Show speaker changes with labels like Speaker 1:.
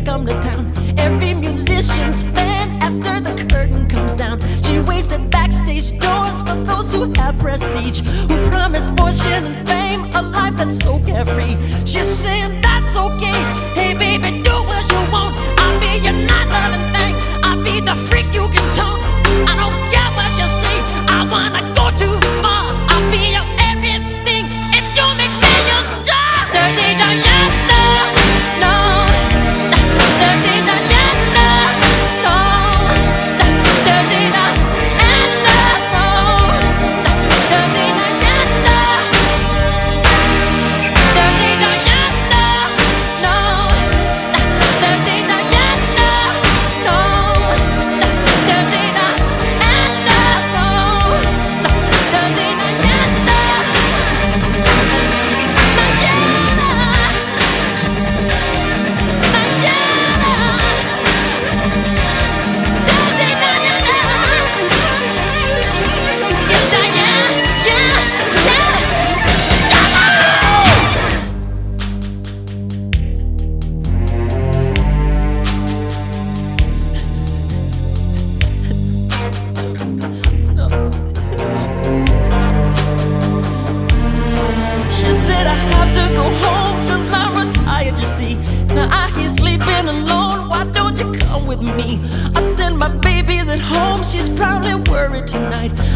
Speaker 1: come to town. Every musician's fan after the curtain comes down. She waits at backstage doors for those who have prestige, who promise fortune and fame, a life that's so carefree. She's saying that's okay. Hey baby, do what you want. I'll be your night-loving thing. I'll be the freak you can tone. I don't care what you say. I wanna go too far. I'll be your everything if you make me your star. Dirty Diana, no. Dirty Diana, no. Dirty Diana, no. Dirty Diana. Dirty Diana, no. Dirty Diana, no. Dirty Diana, no. Dirty She said I have to go home 'cause I'm retired, you see. Now I hear sleeping alone, why don't you come with me? I send my babies at home, she's probably worried tonight.